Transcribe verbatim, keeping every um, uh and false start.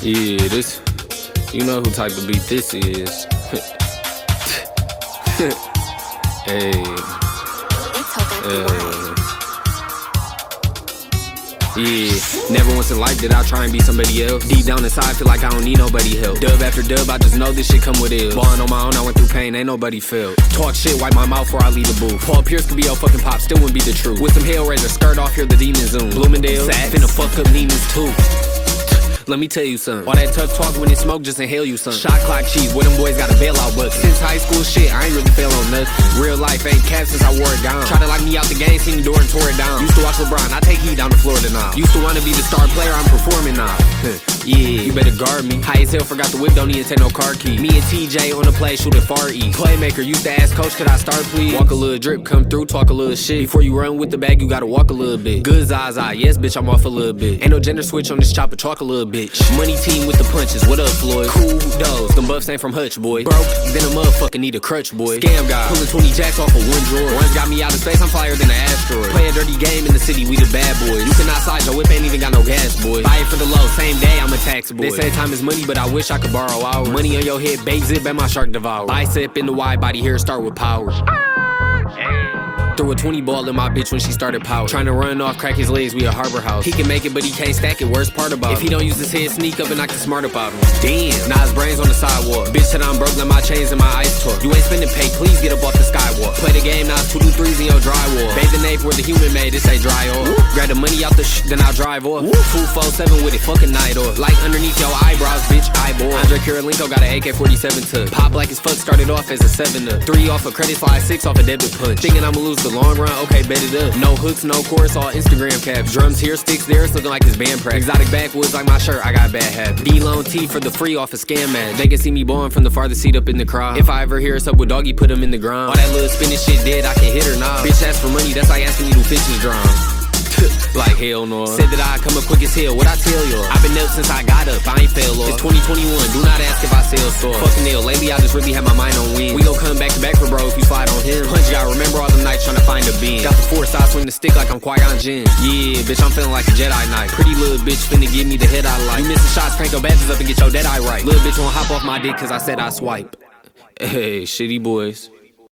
Yeah, this, you know who type of beat this is. Hey, uh, yeah, never once in life did I try and be somebody else. Deep down inside, I feel like I don't need nobody help. Dub after dub, I just know this shit come with ill. Ballin' on my own, I went through pain, ain't nobody felt. Talk shit, wipe my mouth before I leave the booth. Paul Pierce could be your fucking pop, still wouldn't be the truth. With some Hellraiser skirt off, here the demon zoom. Bloomingdale, sad, finna fuck up Neiman's too. Let me tell you something. All that tough talk when it smoke, just inhale you something. Shot clock cheese, where them boys got a bailout bucket. Since high school shit, I ain't really fail on nothing. Real life ain't cap since I wore it down. Try to lock me out the game, seen the door and tore it down. Used to watch LeBron, I take heat down to Florida now. Used to wanna be the star player, I'm performing now. Yeah, you better guard me. High as hell, forgot the whip, don't need to take no car key. Me and T J on the play, shooting far east. Playmaker, used to ask coach, could I start please? Walk a little drip, come through, talk a little shit. Before you run with the bag, you gotta walk a little bit. Good Zaza, yes bitch, I'm off a little bit. Ain't no gender switch on this chopper, talk a little bitch. Money team with the punches, what up Floyd? Cool does, them buffs ain't from Hutch, boy. Broke, then a motherfucker need a crutch, boy. Scam guy, pulling twenty jacks off of one drawer. One's got me out of space, I'm flyer than an asteroid. Play a dirty game in the city, we the bad boys. You cannot slide, your whip ain't even got no gas, boy. Buy it for the low, same day, I'm a tax boy. They say time is money, but I wish I could borrow hours. Money on your head, bait zip at my shark devour. Bicep in the wide body, here start with power. Threw a twenty ball in my bitch when she started power. Trying to run off, crack his legs, we a harbor house. He can make it, but he can't stack it, worst part about it. If he don't use his head, sneak up and knock the smart about him. Damn, now his brains on the sidewalk. Bitch said I'm broke, let my chains and my ice talk. You ain't spending pay, please get up off the skywalk. Play the game, now it's two do threes in your drywall. Bathe the nape where the human made, this ain't dry off. Grab the money out the sh, then I'll drive off. two four seven with it, fucking night off. Like underneath your eyebrows, bitch, eyeball. Andre Kirilenko got an A K forty-seven to pop like his fuck, started off as a seven up. Three off a credit slide, six off a debit punch. Thinking I'ma lose the long run, okay, bet it up. No hooks, no chorus, all Instagram caps. Drums here, sticks there, it's looking like this band practice. Exotic backwoods like my shirt, I got bad habits. D-Lone T for the free off a scam match. They can see me blowing from the farthest seat up in the crowd. If I ever hear us up with doggy, put him in the ground. All that little spinning shit dead, I can hit her now. Bitch ask for money, that's like asking me to fish is drown. Like hell no. Said that I'd come up quick as hell, what I tell y'all? I've been up since I got up, I ain't fail off. It's twenty twenty-one, do not ask if I sell store. Fucking ill, lately I just really had my mind on win. We gon' come back to back for bro if you slide on him. Punch guy, remember all the nights trying to find a beam. Got the force, I swing the stick like I'm Qui-Gon Jinn. Yeah, bitch, I'm feeling like a Jedi Knight. Pretty little bitch finna give me the head I like. You missing shots, crank your badges up and get your dead eye right. Little bitch won't hop off my dick cause I said I swipe. Hey, shitty boys.